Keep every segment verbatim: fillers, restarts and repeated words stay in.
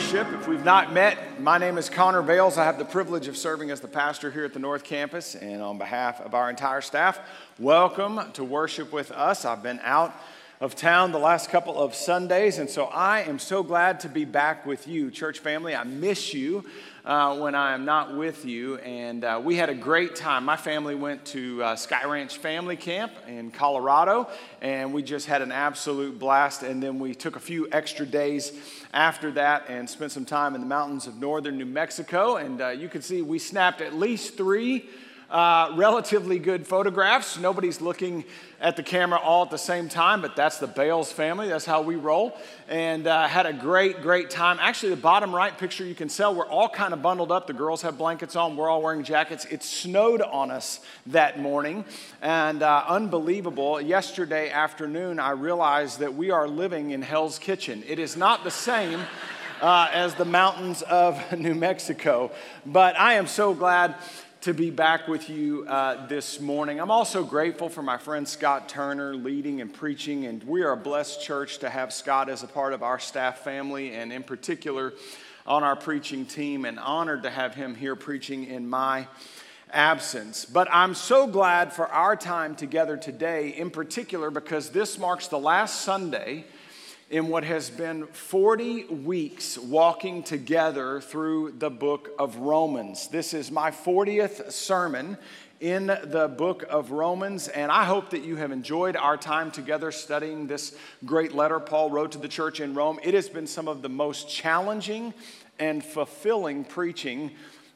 worship. If we've not met, my name is Connor Bales. I have the privilege of serving as the pastor here at the North Campus, and on behalf of our entire staff, welcome to worship with us. I've been out of town the last couple of Sundays, and so I am so glad to be back with you, church family. I miss you uh, when I am not with you, and uh, we had a great time. My family went to uh, Sky Ranch Family Camp in Colorado, and we just had an absolute blast, and then we took a few extra days after that and spent some time in the mountains of northern New Mexico, and uh, you can see we snapped at least three Uh, relatively good photographs. Nobody's looking at the camera all at the same time, but that's the Bales family. That's how we roll. And uh, had a great, great time. Actually, the bottom right picture, you can tell we're all kind of bundled up. The girls have blankets on. We're all wearing jackets. It snowed on us that morning, and uh, unbelievable. Yesterday afternoon, I realized that we are living in Hell's Kitchen. It is not the same uh, as the mountains of New Mexico, but I am so glad to be back with you uh, this morning. I'm also grateful for my friend Scott Turner leading and preaching, and we are a blessed church to have Scott as a part of our staff family, and in particular on our preaching team, and honored to have him here preaching in my absence. But I'm so glad for our time together today, in particular because this marks the last Sunday in what has been forty weeks walking together through the book of Romans. This is my fortieth sermon in the book of Romans, and I hope that you have enjoyed our time together studying this great letter Paul wrote to the church in Rome. It has been some of the most challenging and fulfilling preaching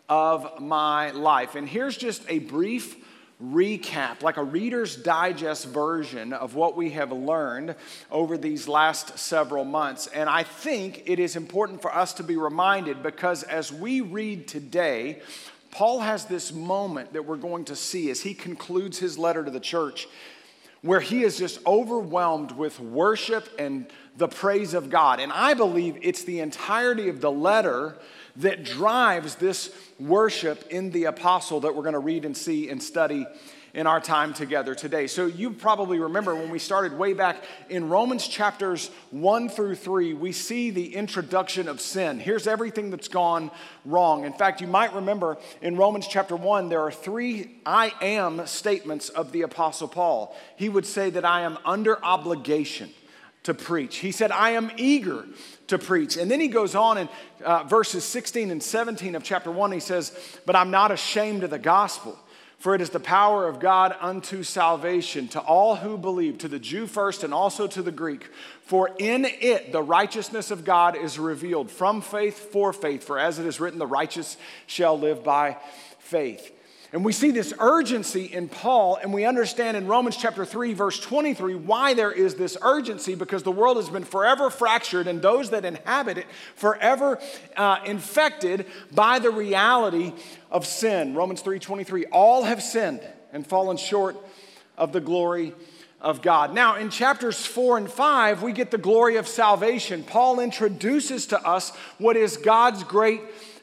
of my life. And here's just a brief recap, like a Reader's Digest version of what we have learned over these last several months. And I think it is important for us to be reminded, because as we read today, Paul has this moment that we're going to see as he concludes his letter to the church, where he is just overwhelmed with worship and the praise of God. And I believe it's the entirety of the letter that drives this worship in the apostle that we're going to read and see and study in our time together today. So you probably remember when we started way back in Romans chapters one through three, we see the introduction of sin. Here's everything that's gone wrong. In fact, you might remember in Romans chapter one, there are three I am statements of the apostle Paul. He would say that I am under obligation to preach. He said, I am eager to preach. And then he goes on in uh, verses sixteen and seventeen of chapter one, he says, but I'm not ashamed of the gospel, for it is the power of God unto salvation to all who believe, to the Jew first and also to the Greek. For in it the righteousness of God is revealed from faith for faith. For as it is written, the righteous shall live by faith. And we see this urgency in Paul, and we understand in Romans chapter three, verse twenty-three, why there is this urgency, because the world has been forever fractured, and those that inhabit it forever uh, infected by the reality of sin. Romans three twenty-three, all have sinned and fallen short of the glory of God. Now, in chapters four and five, we get the glory of salvation. Paul introduces to us what is God's great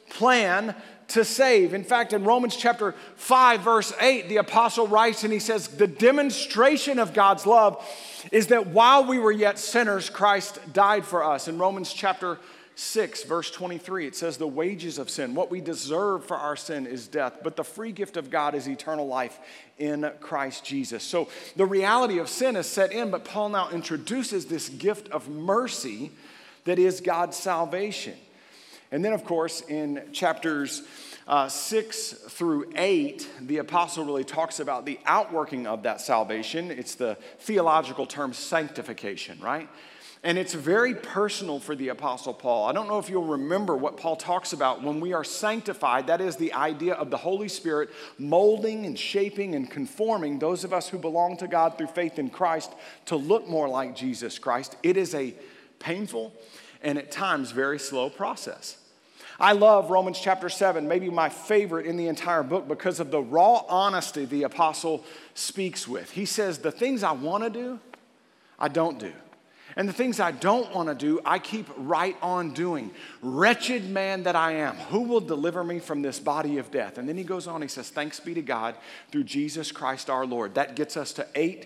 plan to save. In fact, in Romans chapter five, verse eight, the apostle writes and he says, the demonstration of God's love is that while we were yet sinners, Christ died for us. In Romans chapter six, verse twenty-three, it says the wages of sin, what we deserve for our sin is death, but the free gift of God is eternal life in Christ Jesus. So the reality of sin is set in, but Paul now introduces this gift of mercy that is God's salvation. And then, of course, in chapters uh, six through eight, the apostle really talks about the outworking of that salvation. It's the theological term sanctification, right? And it's very personal for the apostle Paul. I don't know if you'll remember what Paul talks about when we are sanctified. That is the idea of the Holy Spirit molding and shaping and conforming those of us who belong to God through faith in Christ to look more like Jesus Christ. It is a painful and at times very slow process. I love Romans chapter seven, maybe my favorite in the entire book, because of the raw honesty the apostle speaks with. He says, the things I want to do, I don't do. And the things I don't want to do, I keep right on doing. Wretched man that I am, who will deliver me from this body of death? And then he goes on, he says, thanks be to God through Jesus Christ our Lord. That gets us to eight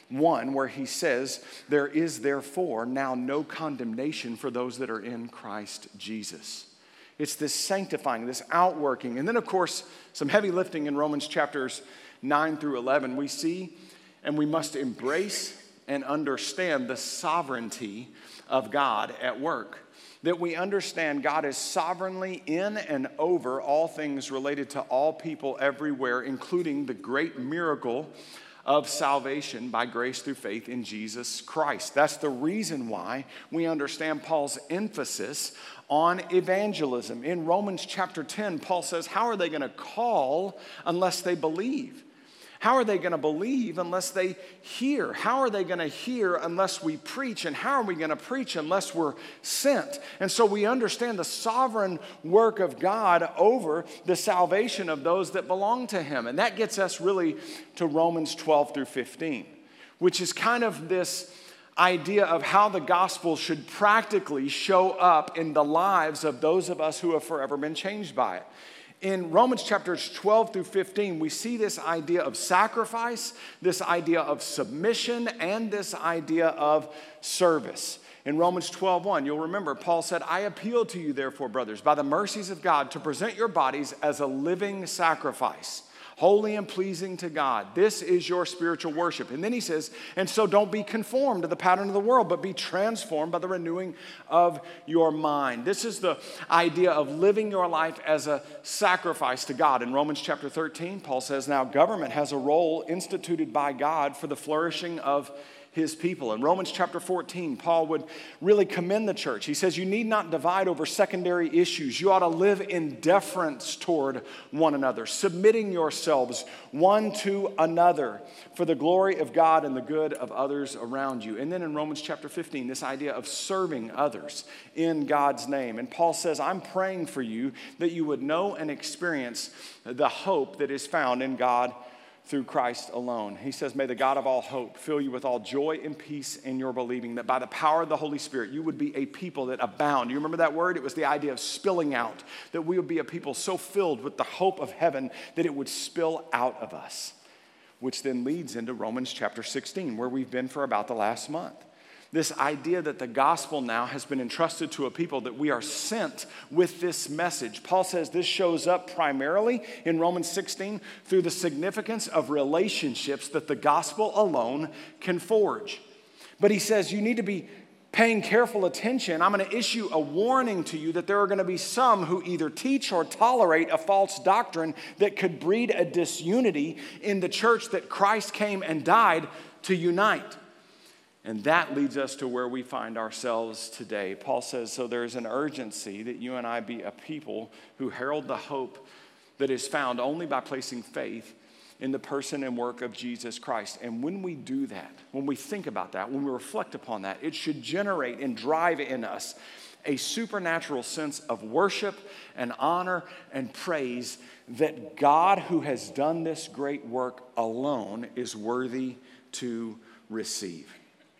one, where he says, there is therefore now no condemnation for those that are in Christ Jesus. It's this sanctifying, this outworking. And then, of course, some heavy lifting in Romans chapters nine through eleven. We see and we must embrace and understand the sovereignty of God at work. That we understand God is sovereignly in and over all things related to all people everywhere, including the great miracle of salvation by grace through faith in Jesus Christ. That's the reason why we understand Paul's emphasis on evangelism. In Romans chapter ten, Paul says, how are they going to call unless they believe? How are they going to believe unless they hear? How are they going to hear unless we preach? And how are we going to preach unless we're sent? And so we understand the sovereign work of God over the salvation of those that belong to him. And that gets us really to Romans twelve through fifteen, which is kind of this idea of how the gospel should practically show up in the lives of those of us who have forever been changed by it. In Romans chapters twelve through fifteen, we see this idea of sacrifice, this idea of submission, and this idea of service. In Romans twelve one, you'll remember Paul said, I appeal to you, therefore, brothers, by the mercies of God, to present your bodies as a living sacrifice, holy and pleasing to God. This is your spiritual worship. And then he says, and so don't be conformed to the pattern of the world, but be transformed by the renewing of your mind. This is the idea of living your life as a sacrifice to God. In Romans chapter thirteen, Paul says, now government has a role instituted by God for the flourishing of his people. In Romans chapter fourteen, Paul would really commend the church. He says, you need not divide over secondary issues. You ought to live in deference toward one another, submitting yourselves one to another for the glory of God and the good of others around you. And then in Romans chapter fifteen, this idea of serving others in God's name. And Paul says, I'm praying for you that you would know and experience the hope that is found in God through Christ alone. He says, may the God of all hope fill you with all joy and peace in your believing, that by the power of the Holy Spirit, you would be a people that abound. You remember that word? It was the idea of spilling out, that we would be a people so filled with the hope of heaven that it would spill out of us, which then leads into Romans chapter sixteen, where we've been for about the last month. This idea that the gospel now has been entrusted to a people, that we are sent with this message. Paul says this shows up primarily in Romans sixteen through the significance of relationships that the gospel alone can forge. But he says you need to be paying careful attention. I'm going to issue a warning to you that there are going to be some who either teach or tolerate a false doctrine that could breed a disunity in the church that Christ came and died to unite. And that leads us to where we find ourselves today. Paul says, so there's an urgency that you and I be a people who herald the hope that is found only by placing faith in the person and work of Jesus Christ. And when we do that, when we think about that, when we reflect upon that, it should generate and drive in us a supernatural sense of worship and honor and praise that God, who has done this great work alone, is worthy to receive.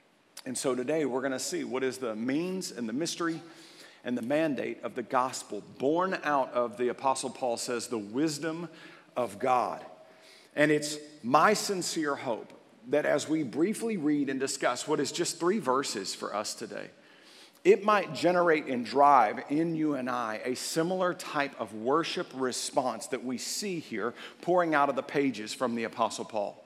And so today we're going to see what is the means and the mystery and the mandate of the gospel, born out of, the Apostle Paul says, the wisdom of God. And it's my sincere hope that as we briefly read and discuss what is just three verses for us today, it might generate and drive in you and I a similar type of worship response that we see here pouring out of the pages from the Apostle Paul.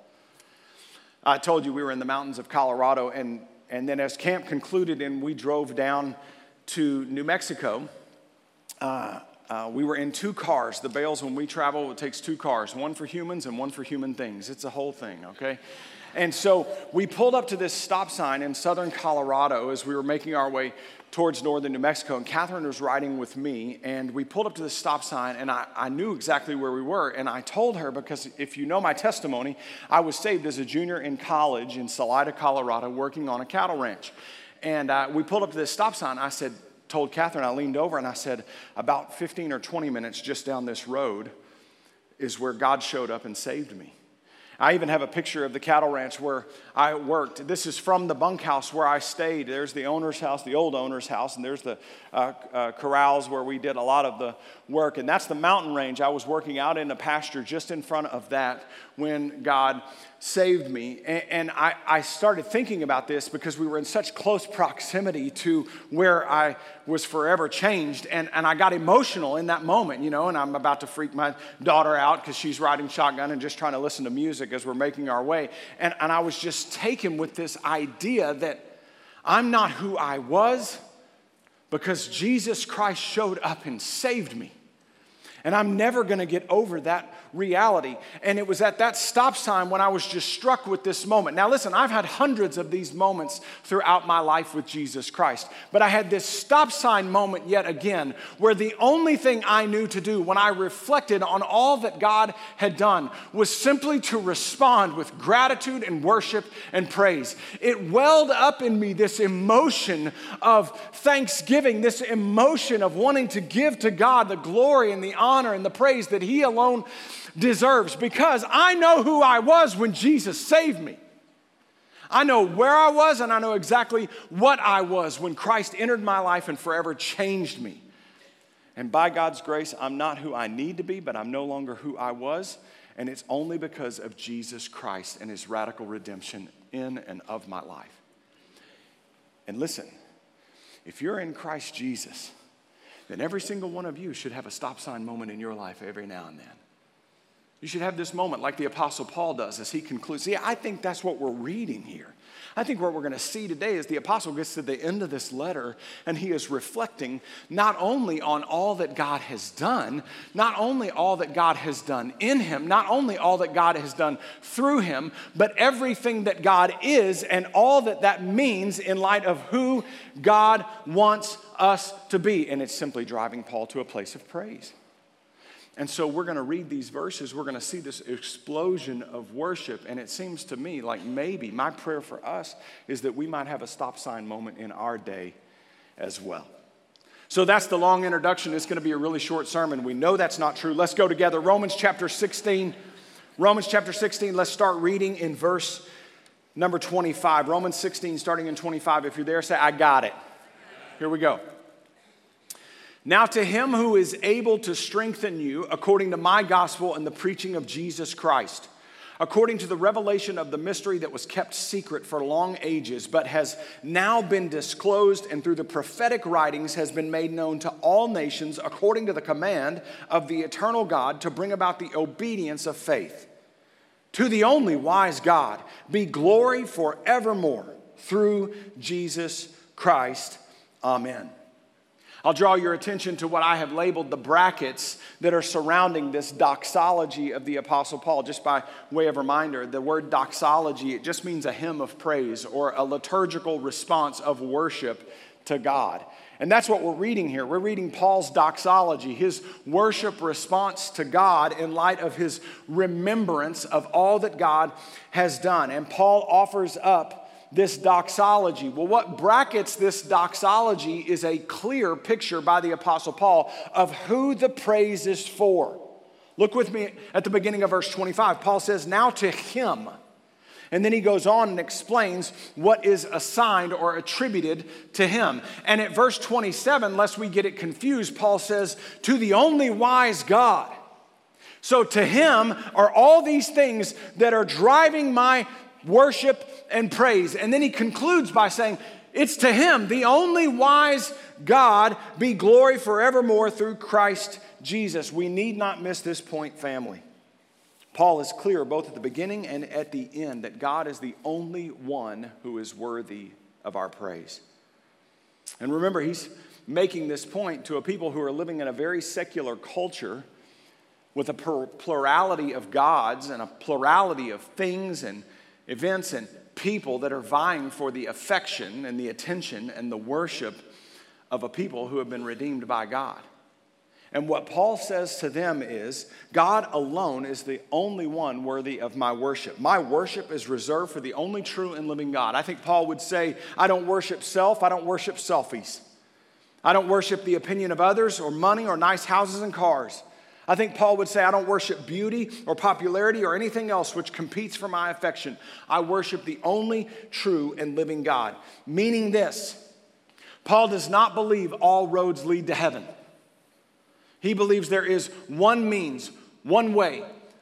I told you we were in the mountains of Colorado, and And then as camp concluded and we drove down to New Mexico, uh, uh, we were in two cars. The Bales, when we travel, it takes two cars, one for humans and one for human things. It's a whole thing, okay? And so we pulled up to this stop sign in southern Colorado as we were making our way towards northern New Mexico, and Catherine was riding with me, and we pulled up to the stop sign, and I, I knew exactly where we were, and I told her, because if you know my testimony, I was saved as a junior in college in Salida, Colorado, working on a cattle ranch. And uh, we pulled up to this stop sign. I said, told Catherine, I leaned over, and I said, about fifteen or twenty minutes just down this road is where God showed up and saved me. I even have a picture of the cattle ranch where I worked. This is from the bunkhouse where I stayed. There's the owner's house, the old owner's house, and there's the uh, uh, corrals where we did a lot of the work. And that's the mountain range. I was working out in the pasture just in front of that when God saved me. And, and I, I started thinking about this because we were in such close proximity to where I was forever changed. And, and I got emotional in that moment, you know, and I'm about to freak my daughter out because she's riding shotgun and just trying to listen to music as we're making our way. And, and I was just taken with this idea that I'm not who I was because Jesus Christ showed up and saved me. And I'm never going to get over that reality. And it was at that stop sign when I was just struck with this moment. Now listen, I've had hundreds of these moments throughout my life with Jesus Christ. But I had this stop sign moment yet again where the only thing I knew to do when I reflected on all that God had done was simply to respond with gratitude and worship and praise. It welled up in me this emotion of thanksgiving, this emotion of wanting to give to God the glory and the honor honor and the praise that He alone deserves, because I know who I was when Jesus saved me. I know where I was and I know exactly what I was when Christ entered my life and forever changed me. And by God's grace, I'm not who I need to be, but I'm no longer who I was. And it's only because of Jesus Christ and His radical redemption in and of my life. And listen, if you're in Christ Jesus, then every single one of you should have a stop sign moment in your life every now and then. You should have this moment like the Apostle Paul does as he concludes. See, I think that's what we're reading here. I think what we're going to see today is the apostle gets to the end of this letter and he is reflecting not only on all that God has done, not only all that God has done in him, not only all that God has done through him, but everything that God is and all that that means in light of who God wants us to be. And it's simply driving Paul to a place of praise. And so we're going to read these verses. We're going to see this explosion of worship. And it seems to me like maybe my prayer for us is that we might have a stop sign moment in our day as well. So that's the long introduction. It's going to be a really short sermon. We know that's not true. Let's go together. Romans chapter sixteen. Romans chapter sixteen. Let's start reading in verse number twenty-five. Romans sixteen, starting in twenty-five. If you're there, say, I got it. Here we go. Now to him who is able to strengthen you according to my gospel and the preaching of Jesus Christ, according to the revelation of the mystery that was kept secret for long ages, but has now been disclosed and through the prophetic writings has been made known to all nations according to the command of the eternal God to bring about the obedience of faith. To the only wise God be glory forevermore through Jesus Christ. Amen. I'll draw your attention to what I have labeled the brackets that are surrounding this doxology of the Apostle Paul. Just by way of reminder, the word doxology, it just means a hymn of praise or a liturgical response of worship to God. And that's what we're reading here. We're reading Paul's doxology, his worship response to God in light of his remembrance of all that God has done. And Paul offers up this doxology. Well, what brackets this doxology is a clear picture by the Apostle Paul of who the praise is for. Look with me at the beginning of verse twenty-five. Paul says, now to him. And then he goes on and explains what is assigned or attributed to him. And at verse twenty-seven, lest we get it confused, Paul says, to the only wise God. So to him are all these things that are driving my worship and praise. And then he concludes by saying, it's to him, the only wise God, be glory forevermore through Christ Jesus. We need not miss this point, family. Paul is clear both at the beginning and at the end that God is the only one who is worthy of our praise. And remember, he's making this point to a people who are living in a very secular culture with a plurality of gods and a plurality of things and events and people that are vying for the affection and the attention and the worship of a people who have been redeemed by God. And what Paul says to them is, God alone is the only one worthy of my worship. My worship is reserved for the only true and living God. I think Paul would say, I don't worship self, I don't worship selfies. I don't worship the opinion of others or money or nice houses and cars. I think Paul would say, I don't worship beauty or popularity or anything else which competes for my affection. I worship the only true and living God. Meaning this, Paul does not believe all roads lead to heaven. He believes there is one means, one way,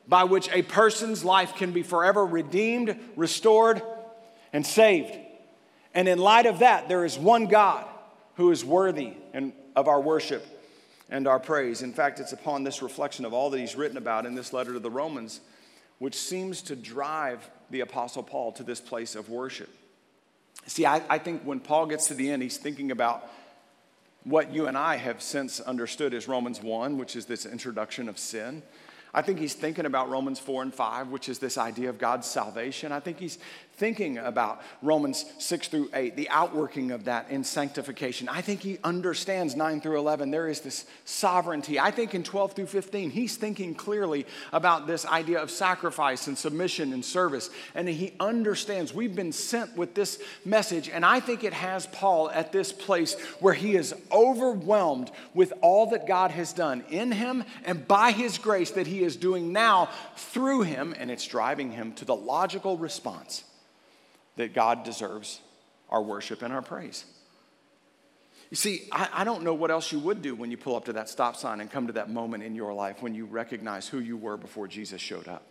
by which a person's life can be forever redeemed, restored, and saved. And in light of that, there is one God who is worthy of our worship and our praise. In fact, it's upon this reflection of all that he's written about in this letter to the Romans, which seems to drive the Apostle Paul to this place of worship. See, I, I think when Paul gets to the end, he's thinking about what you and I have since understood as Romans one, which is this introduction of sin. I think he's thinking about Romans four and five, which is this idea of God's salvation. I think he's thinking about Romans six through eight, the outworking of that in sanctification. I think he understands nine through eleven. There is this sovereignty. I think in twelve through fifteen, he's thinking clearly about this idea of sacrifice and submission and service. And he understands we've been sent with this message. And I think it has Paul at this place where he is overwhelmed with all that God has done in him and by his grace that he is doing now through him. And it's driving him to the logical response that God deserves our worship and our praise. You see, I, I don't know what else you would do when you pull up to that stop sign and come to that moment in your life when you recognize who you were before Jesus showed up.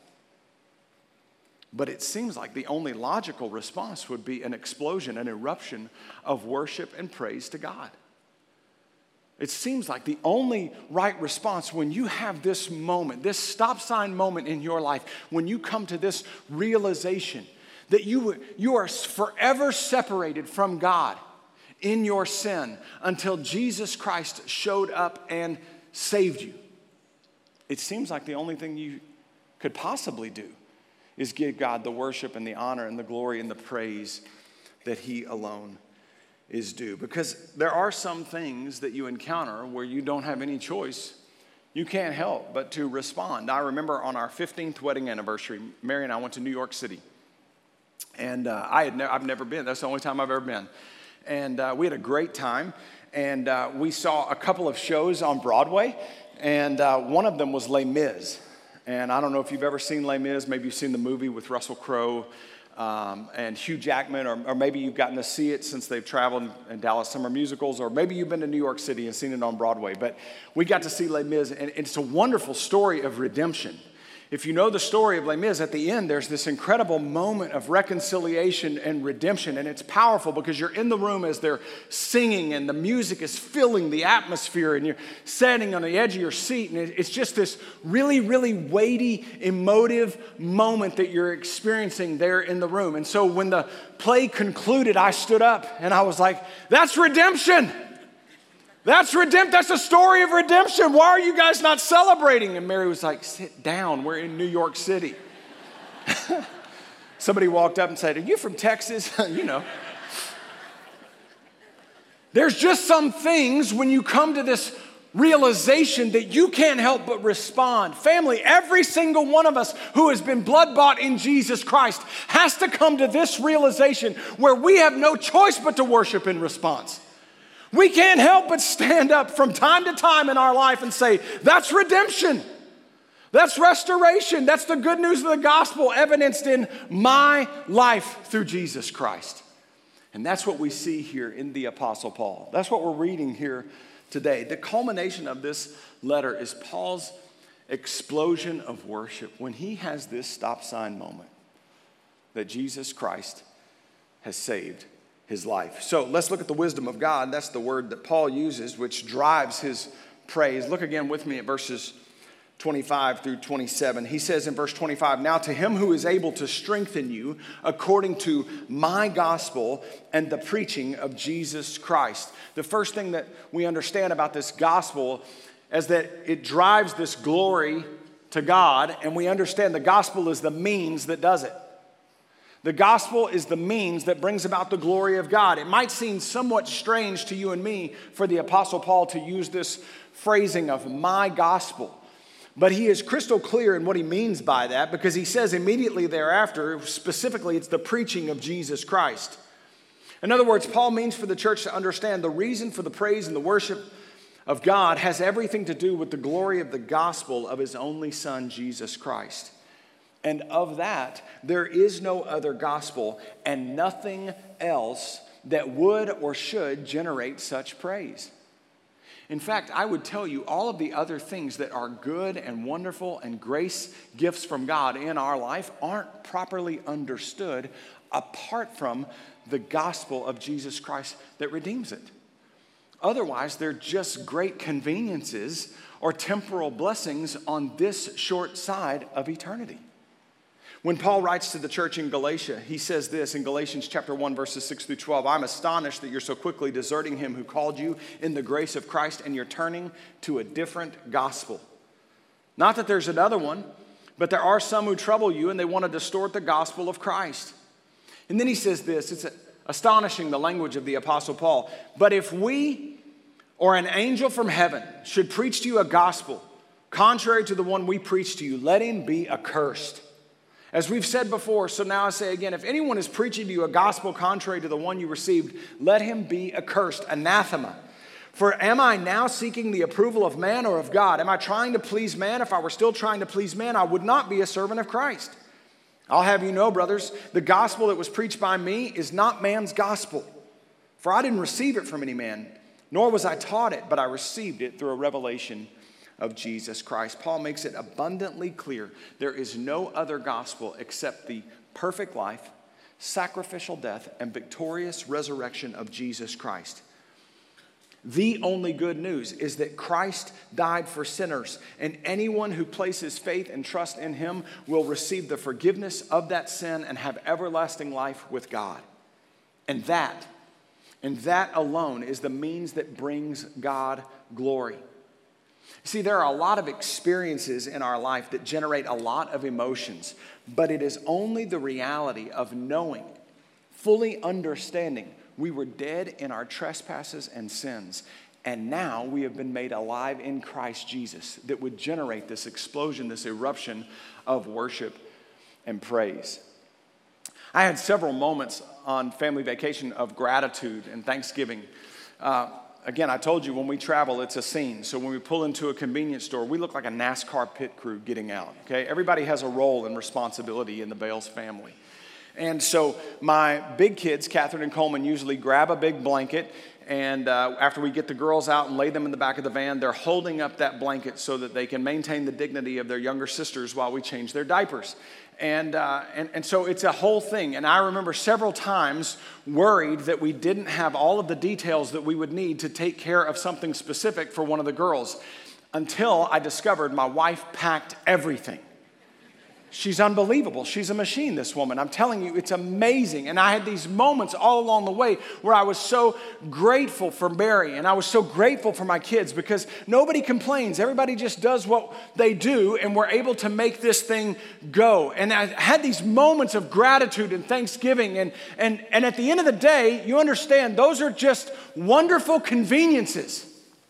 But it seems like the only logical response would be an explosion, an eruption of worship and praise to God. It seems like the only right response when you have this moment, this stop sign moment in your life, when you come to this realization that you, you are forever separated from God in your sin until Jesus Christ showed up and saved you. It seems like the only thing you could possibly do is give God the worship and the honor and the glory and the praise that he alone is due. Because there are some things that you encounter where you don't have any choice. You can't help but to respond. I remember on our fifteenth wedding anniversary, Mary and I went to New York City. And uh, I had ne- I've never been. That's the only time I've ever been. And uh, we had a great time. And uh, we saw a couple of shows on Broadway. And uh, one of them was Les Mis. And I don't know if you've ever seen Les Mis. Maybe you've seen the movie with Russell Crowe um, and Hugh Jackman. Or, or maybe you've gotten to see it since they've traveled in Dallas Summer Musicals. Or maybe you've been to New York City and seen it on Broadway. But we got to see Les Mis. And it's a wonderful story of redemption. If you know the story of Les Mis, at the end, there's this incredible moment of reconciliation and redemption. And it's powerful because you're in the room as they're singing and the music is filling the atmosphere and you're sitting on the edge of your seat. And it's just this really, really weighty, emotive moment that you're experiencing there in the room. And so when the play concluded, I stood up and I was like, that's redemption. That's redemption. That's a story of redemption. Why are you guys not celebrating? And Mary was like, sit down. We're in New York City. Somebody walked up and said, are you from Texas? You know. There's just some things when you come to this realization that you can't help but respond. Family, every single one of us who has been blood-bought in Jesus Christ has to come to this realization where we have no choice but to worship in response. We can't help but stand up from time to time in our life and say, that's redemption. That's restoration. That's the good news of the gospel evidenced in my life through Jesus Christ. And that's what we see here in the Apostle Paul. That's what we're reading here today. The culmination of this letter is Paul's explosion of worship when he has this stop sign moment that Jesus Christ has saved his life. So let's look at the wisdom of God. That's the word that Paul uses, which drives his praise. Look again with me at verses twenty-five through twenty-seven. He says in verse twenty-five, now to him who is able to strengthen you according to my gospel and the preaching of Jesus Christ. The first thing that we understand about this gospel is that it drives this glory to God, and we understand the gospel is the means that does it. The gospel is the means that brings about the glory of God. It might seem somewhat strange to you and me for the Apostle Paul to use this phrasing of my gospel. But he is crystal clear in what he means by that, because he says immediately thereafter, specifically, it's the preaching of Jesus Christ. In other words, Paul means for the church to understand the reason for the praise and the worship of God has everything to do with the glory of the gospel of his only Son, Jesus Christ. And of that, there is no other gospel and nothing else that would or should generate such praise. In fact, I would tell you all of the other things that are good and wonderful and grace gifts from God in our life aren't properly understood apart from the gospel of Jesus Christ that redeems it. Otherwise, they're just great conveniences or temporal blessings on this short side of eternity. When Paul writes to the church in Galatia, he says this in Galatians chapter one, verses six through twelve, I'm astonished that you're so quickly deserting him who called you in the grace of Christ and you're turning to a different gospel. Not that there's another one, but there are some who trouble you and they want to distort the gospel of Christ. And then he says this, it's astonishing, the language of the Apostle Paul. But if we or an angel from heaven should preach to you a gospel contrary to the one we preach to you, let him be accursed. As we've said before, so now I say again, if anyone is preaching to you a gospel contrary to the one you received, let him be accursed, anathema. For am I now seeking the approval of man or of God? Am I trying to please man? If I were still trying to please man, I would not be a servant of Christ. I'll have you know, brothers, the gospel that was preached by me is not man's gospel. For I didn't receive it from any man, nor was I taught it, but I received it through a revelation of Jesus Christ. Paul makes it abundantly clear there is no other gospel except the perfect life, sacrificial death, and victorious resurrection of Jesus Christ. The only good news is that Christ died for sinners, and anyone who places faith and trust in him will receive the forgiveness of that sin and have everlasting life with God. And that, and that alone is the means that brings God glory. See, there are a lot of experiences in our life that generate a lot of emotions, but it is only the reality of knowing, fully understanding, we were dead in our trespasses and sins, and now we have been made alive in Christ Jesus that would generate this explosion, this eruption of worship and praise. I had several moments on family vacation of gratitude and thanksgiving. Uh, Again, I told you when we travel, it's a scene. So when we pull into a convenience store, we look like a NASCAR pit crew getting out, okay? Everybody has a role and responsibility in the Bales family. And so my big kids, Catherine and Coleman, usually grab a big blanket, and uh, after we get the girls out and lay them in the back of the van, they're holding up that blanket so that they can maintain the dignity of their younger sisters while we change their diapers. And, uh, and and so it's a whole thing. And I remember several times worried that we didn't have all of the details that we would need to take care of something specific for one of the girls, until I discovered my wife packed everything. She's unbelievable. She's a machine, this woman. I'm telling you, it's amazing. And I had these moments all along the way where I was so grateful for Mary, and I was so grateful for my kids, because nobody complains. Everybody just does what they do, and we're able to make this thing go. And I had these moments of gratitude and thanksgiving. And, and, and at the end of the day, you understand, those are just wonderful conveniences.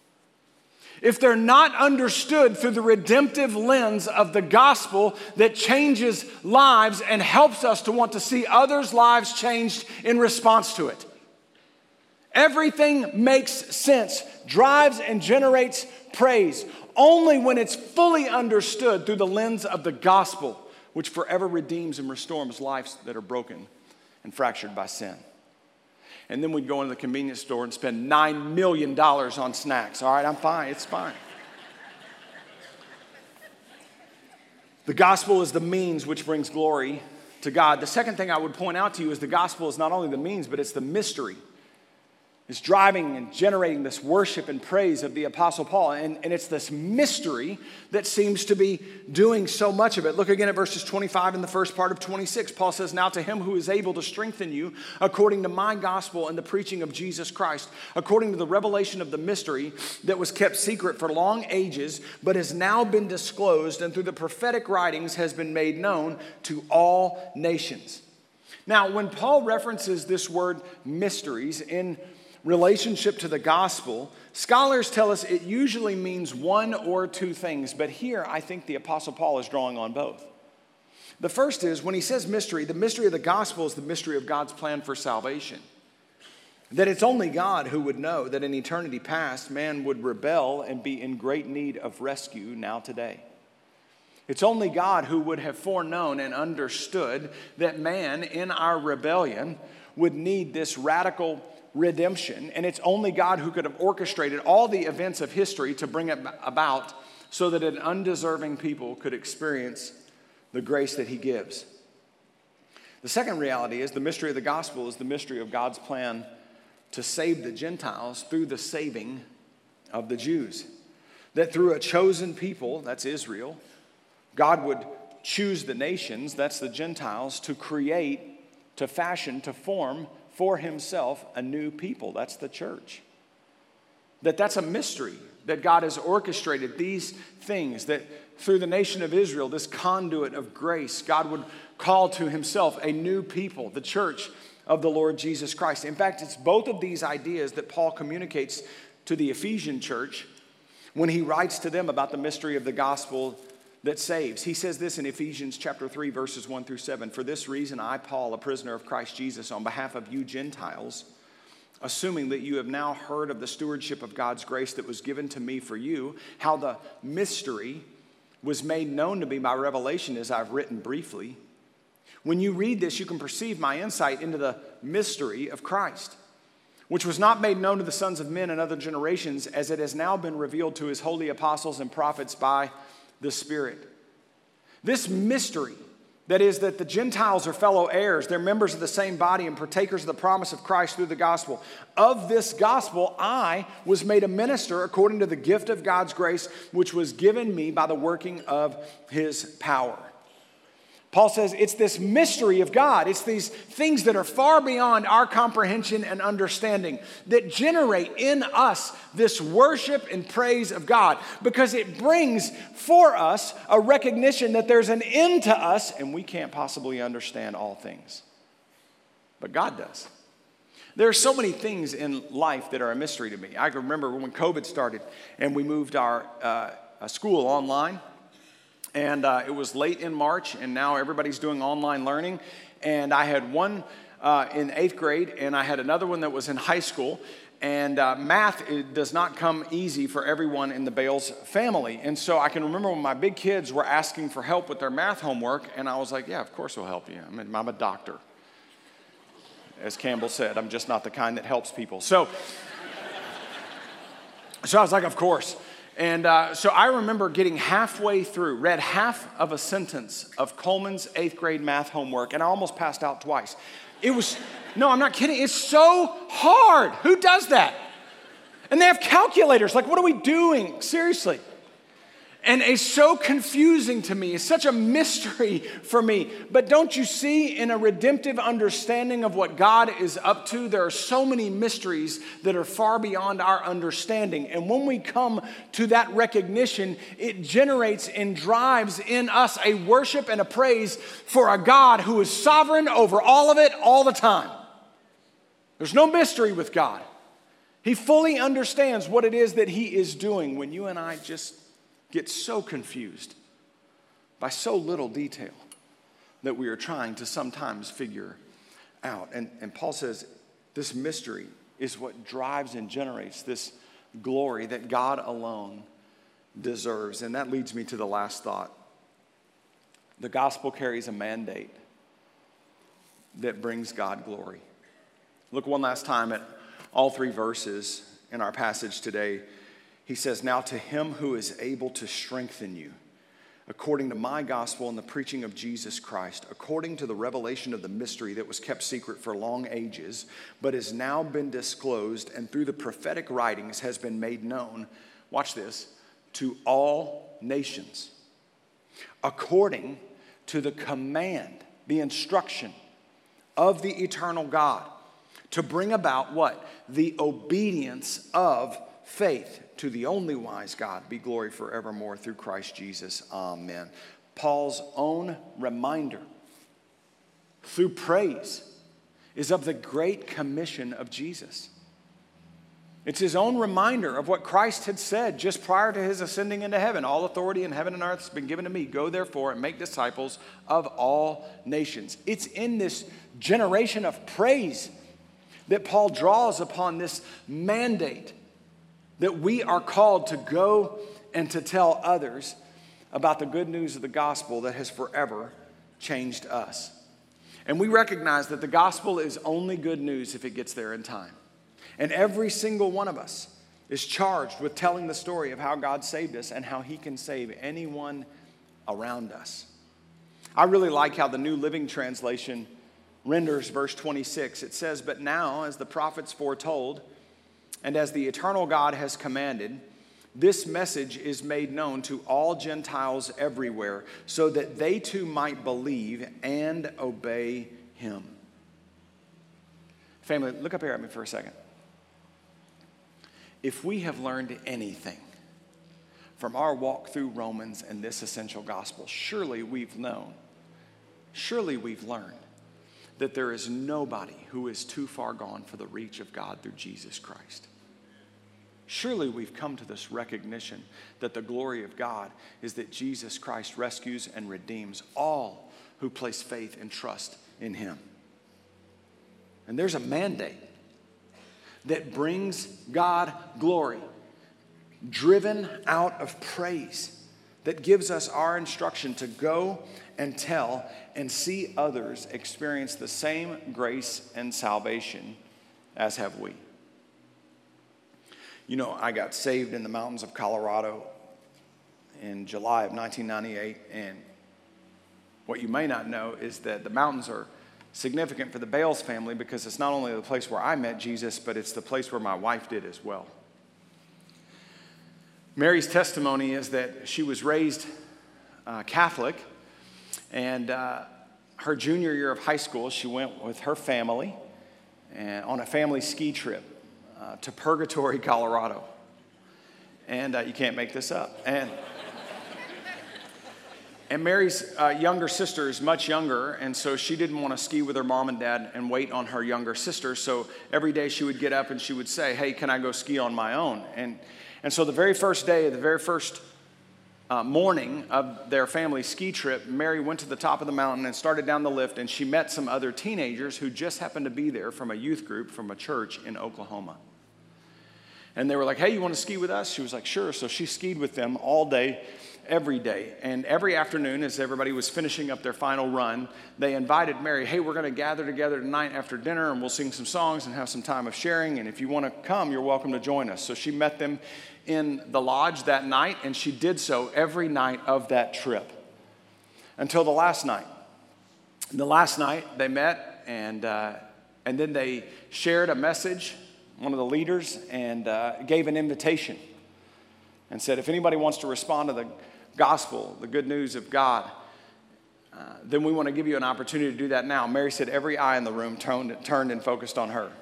If they're not understood through the redemptive lens of the gospel that changes lives and helps us to want to see others' lives changed in response to it. Everything makes sense, drives and generates praise, only when it's fully understood through the lens of the gospel, which forever redeems and restores lives that are broken and fractured by sin. And then we'd go into the convenience store and spend nine million dollars on snacks. All right, I'm fine. It's fine. The gospel is the means which brings glory to God. The second thing I would point out to you is the gospel is not only the means, but it's the mystery. It's driving and generating this worship and praise of the Apostle Paul. And, and it's this mystery that seems to be doing so much of it. Look again at verses twenty-five and the first part of twenty-six. Paul says, now to him who is able to strengthen you according to my gospel and the preaching of Jesus Christ, according to the revelation of the mystery that was kept secret for long ages, but has now been disclosed and through the prophetic writings has been made known to all nations. Now, when Paul references this word mysteries in relationship to the gospel, scholars tell us it usually means one or two things, but here I think the Apostle Paul is drawing on both. The first is, when he says mystery, the mystery of the gospel is the mystery of God's plan for salvation. That it's only God who would know that in eternity past, man would rebel and be in great need of rescue now today. It's only God who would have foreknown and understood that man in our rebellion would need this radical redemption, and it's only God who could have orchestrated all the events of history to bring it about so that an undeserving people could experience the grace that he gives. The second reality is the mystery of the gospel is the mystery of God's plan to save the Gentiles through the saving of the Jews. That through a chosen people, that's Israel, God would choose the nations, that's the Gentiles, to create, to fashion, to form for himself a new people, that's the church. That that's a mystery, that God has orchestrated these things, that through the nation of Israel, this conduit of grace, God would call to himself a new people, the church of the Lord Jesus Christ. In fact, it's both of these ideas that Paul communicates to the Ephesian church when he writes to them about the mystery of the gospel that saves. He says this in Ephesians chapter three, verses one through seven. For this reason, I, Paul, a prisoner of Christ Jesus, on behalf of you Gentiles, assuming that you have now heard of the stewardship of God's grace that was given to me for you, how the mystery was made known to me by revelation, as I've written briefly. When you read this, you can perceive my insight into the mystery of Christ, which was not made known to the sons of men in other generations, as it has now been revealed to his holy apostles and prophets by the Spirit. This mystery, that is, that the Gentiles are fellow heirs, they're members of the same body and partakers of the promise of Christ through the gospel. Of this gospel, I was made a minister according to the gift of God's grace, which was given me by the working of his power. Paul says it's this mystery of God. It's these things that are far beyond our comprehension and understanding that generate in us this worship and praise of God, because it brings for us a recognition that there's an end to us and we can't possibly understand all things. But God does. There are so many things in life that are a mystery to me. I can remember when COVID started and we moved our uh, school online. And uh, it was late in March, and now everybody's doing online learning. And I had one uh, in eighth grade, and I had another one that was in high school. And uh, math it does not come easy for everyone in the Bales family. And so I can remember when my big kids were asking for help with their math homework, and I was like, yeah, of course we'll help you. I mean, I'm a doctor. As Campbell said, I'm just not the kind that helps people. So, so I was like, of course. And uh, so I remember getting halfway through, read half of a sentence of Coleman's eighth grade math homework, and I almost passed out twice. It was, no, I'm not kidding. It's so hard. Who does that? And they have calculators. Like, what are we doing? Seriously. And it's so confusing to me. It's such a mystery for me. But don't you see, in a redemptive understanding of what God is up to, there are so many mysteries that are far beyond our understanding. And when we come to that recognition, it generates and drives in us a worship and a praise for a God who is sovereign over all of it all the time. There's no mystery with God. He fully understands what it is that he is doing when you and I just get so confused by so little detail that we are trying to sometimes figure out. And, and Paul says this mystery is what drives and generates this glory that God alone deserves. And that leads me to the last thought. The gospel carries a mandate that brings God glory. Look one last time at all three verses in our passage today. He says, now to him who is able to strengthen you, according to my gospel and the preaching of Jesus Christ, according to the revelation of the mystery that was kept secret for long ages, but has now been disclosed and through the prophetic writings has been made known, watch this, to all nations, according to the command, the instruction of the eternal God, to bring about what? The obedience of faith. To the only wise God be glory forevermore through Christ Jesus. Amen. Paul's own reminder through praise is of the great commission of Jesus. It's his own reminder of what Christ had said just prior to his ascending into heaven. All authority in heaven and earth has been given to me. Go therefore and make disciples of all nations. It's in this generation of praise that Paul draws upon this mandate that we are called to go and to tell others about the good news of the gospel that has forever changed us. And we recognize that the gospel is only good news if it gets there in time. And every single one of us is charged with telling the story of how God saved us and how he can save anyone around us. I really like how the New Living Translation renders verse twenty-six. It says, "But now, as the prophets foretold, and as the eternal God has commanded, this message is made known to all Gentiles everywhere, so that they too might believe and obey him." Family, look up here at me for a second. If we have learned anything from our walk through Romans and this essential gospel, surely we've known, surely we've learned that there is nobody who is too far gone for the reach of God through Jesus Christ. Surely we've come to this recognition that the glory of God is that Jesus Christ rescues and redeems all who place faith and trust in him. And there's a mandate that brings God glory, driven out of praise, that gives us our instruction to go and tell and see others experience the same grace and salvation as have we. You know, I got saved in the mountains of Colorado in July of nineteen ninety-eight, and what you may not know is that the mountains are significant for the Bales family because it's not only the place where I met Jesus, but it's the place where my wife did as well. Mary's testimony is that she was raised uh, Catholic, and uh, her junior year of high school, she went with her family and on a family ski trip uh, to Purgatory, Colorado. And uh, you can't make this up. And And Mary's uh, younger sister is much younger, and so she didn't want to ski with her mom and dad and wait on her younger sister. So every day she would get up and she would say, "Hey, can I go ski on my own?" And and so the very first day, the very first uh, morning of their family ski trip, Mary went to the top of the mountain and started down the lift, and she met some other teenagers who just happened to be there from a youth group from a church in Oklahoma. And they were like, "Hey, you want to ski with us?" She was like, "Sure." So she skied with them all day, every day. And every afternoon, as everybody was finishing up their final run, they invited Mary, "Hey, we're going to gather together tonight after dinner, and we'll sing some songs and have some time of sharing. And if you want to come, you're welcome to join us." So she met them in the lodge that night, and she did so every night of that trip until the last night. The last night, they met, and, uh, and then they shared a message, one of the leaders, and uh, gave an invitation and said, if anybody wants to respond to the gospel, the good news of God, uh, then we want to give you an opportunity to do that now. Mary said every eye in the room turned, turned and focused on her.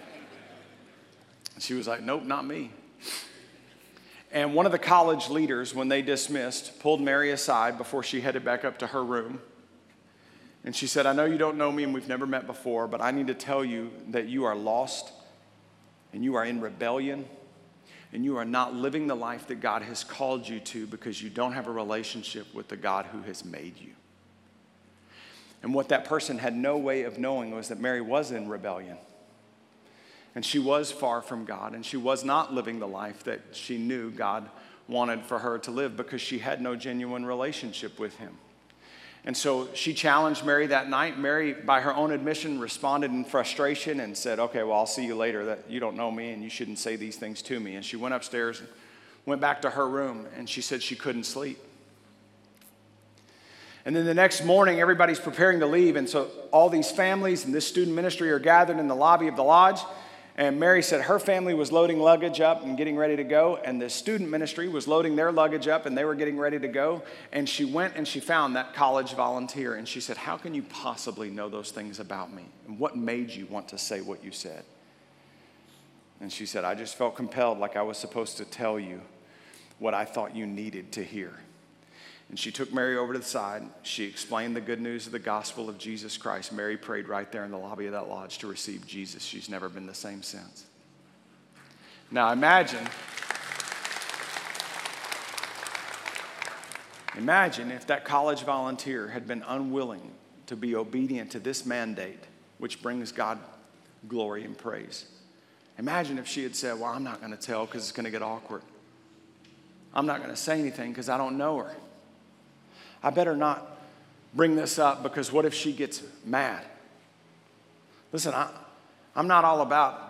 And she was like, "Nope, not me." And one of the college leaders, when they dismissed, pulled Mary aside before she headed back up to her room. And she said, "I know you don't know me and we've never met before, but I need to tell you that you are lost and you are in rebellion. And you are not living the life that God has called you to because you don't have a relationship with the God who has made you." And what that person had no way of knowing was that Mary was in rebellion. And she was far from God. And she was not living the life that she knew God wanted for her to live because she had no genuine relationship with him. And so she challenged Mary that night. Mary, by her own admission, responded in frustration and said, "Okay, well, I'll see you later. That you don't know me and you shouldn't say these things to me." And she went upstairs and went back to her room, and she said she couldn't sleep. And then the next morning, everybody's preparing to leave, and so all these families and this student ministry are gathered in the lobby of the lodge. And Mary said her family was loading luggage up and getting ready to go, and the student ministry was loading their luggage up and they were getting ready to go. And she went and she found that college volunteer, and she said, "How can you possibly know those things about me? And what made you want to say what you said?" And she said, "I just felt compelled, like I was supposed to tell you what I thought you needed to hear." And she took Mary over to the side. She explained the good news of the gospel of Jesus Christ. Mary prayed right there in the lobby of that lodge to receive Jesus. She's never been the same since. Now imagine, imagine if that college volunteer had been unwilling to be obedient to this mandate, which brings God glory and praise. Imagine if she had said, "Well, I'm not going to tell because it's going to get awkward. I'm not going to say anything because I don't know her. I better not bring this up because what if she gets mad?" Listen, I, I'm not all about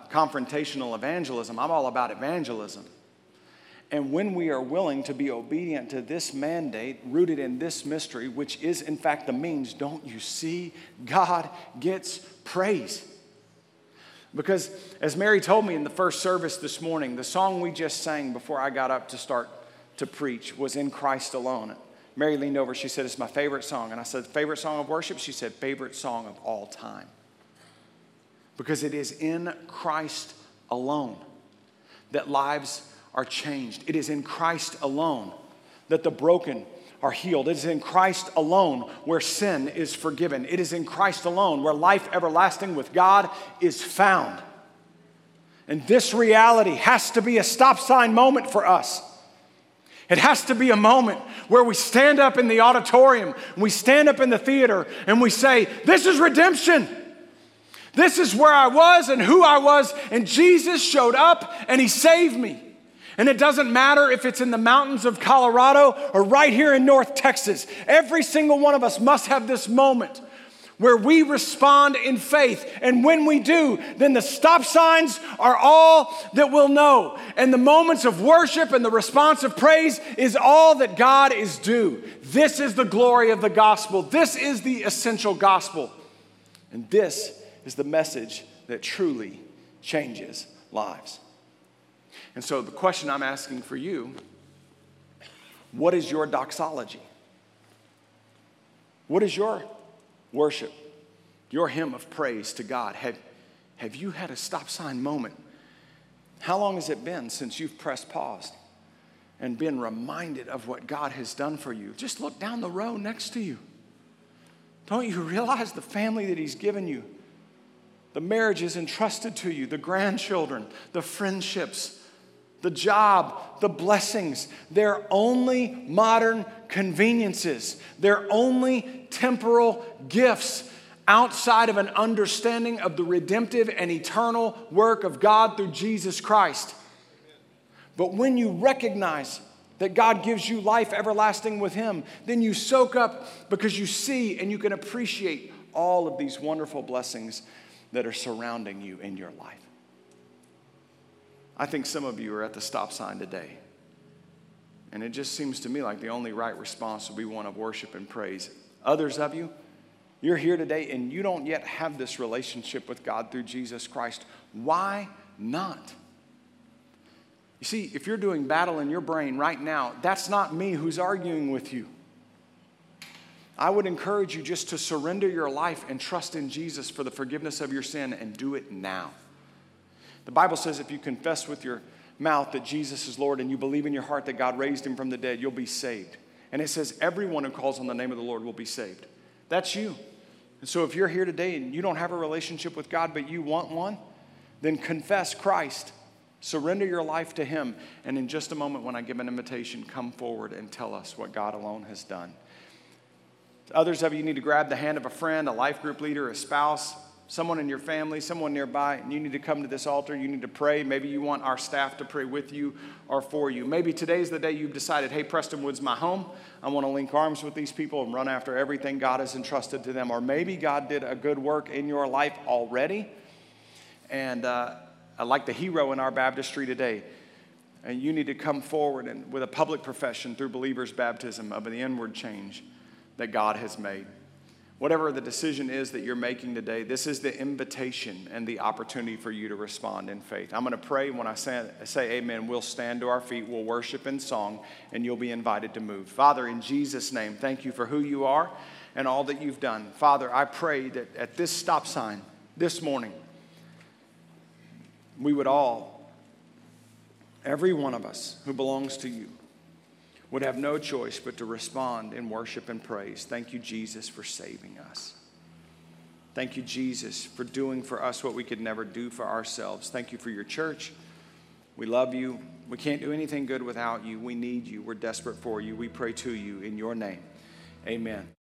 about confrontational evangelism. I'm all about evangelism. And when we are willing to be obedient to this mandate, rooted in this mystery, which is in fact the means, don't you see, God gets praise. Because as Mary told me in the first service this morning, the song we just sang before I got up to start to preach was In Christ Alone. Mary leaned over, she said, it's my favorite song. And I said, favorite song of worship? She said, favorite song of all time. Because it is in Christ alone that lives are changed. It is in Christ alone that the broken are healed. It is in Christ alone where sin is forgiven. It is in Christ alone where life everlasting with God is found. And this reality has to be a stop sign moment for us. It has to be a moment where we stand up in the auditorium, we stand up in the theater, and we say, this is redemption. This is where I was and who I was, and Jesus showed up and he saved me. And it doesn't matter if it's in the mountains of Colorado or right here in North Texas. Every single one of us must have this moment where we respond in faith. And when we do, then the stop signs are all that we'll know. And the moments of worship and the response of praise is all that God is due. This is the glory of the gospel. This is the essential gospel. And this is the message that truly changes lives. And so the question I'm asking for you, what is your doxology? What is your worship, your hymn of praise to God? Have, have you had a stop sign moment? How long has it been since you've pressed pause and been reminded of what God has done for you? Just look down the row next to you. Don't you realize the family that he's given you, the marriages entrusted to you, the grandchildren, the friendships, the job, the blessings? They're only modern conveniences. They're only temporal gifts outside of an understanding of the redemptive and eternal work of God through Jesus Christ. But when you recognize that God gives you life everlasting with him, then you soak up because you see and you can appreciate all of these wonderful blessings that are surrounding you in your life. I think some of you are at the stop sign today. And it just seems to me like the only right response will be one of worship and praise. Others of you, you're here today and you don't yet have this relationship with God through Jesus Christ. Why not? You see, if you're doing battle in your brain right now, that's not me who's arguing with you. I would encourage you just to surrender your life and trust in Jesus for the forgiveness of your sin and do it now. The Bible says if you confess with your mouth that Jesus is Lord and you believe in your heart that God raised him from the dead, you'll be saved. And it says everyone who calls on the name of the Lord will be saved. That's you. And so if you're here today and you don't have a relationship with God but you want one, then confess Christ. Surrender your life to him. And in just a moment when I give an invitation, come forward and tell us what God alone has done. Others of you need to grab the hand of a friend, a life group leader, a spouse, someone in your family, someone nearby, and you need to come to this altar. You need to pray. Maybe you want our staff to pray with you or for you. Maybe today's the day you've decided, hey, Prestonwood's my home. I want to link arms with these people and run after everything God has entrusted to them. Or maybe God did a good work in your life already. And uh, like the hero in our baptistry today, and you need to come forward and with a public profession through believers' baptism of the inward change that God has made. Whatever the decision is that you're making today, this is the invitation and the opportunity for you to respond in faith. I'm going to pray. When I say, say amen, we'll stand to our feet, we'll worship in song, and you'll be invited to move. Father, in Jesus' name, thank you for who you are and all that you've done. Father, I pray that at this stop sign this morning, we would all, every one of us who belongs to you, would have no choice but to respond in worship and praise. Thank you, Jesus, for saving us. Thank you, Jesus, for doing for us what we could never do for ourselves. Thank you for your church. We love you. We can't do anything good without you. We need you. We're desperate for you. We pray to you in your name. Amen.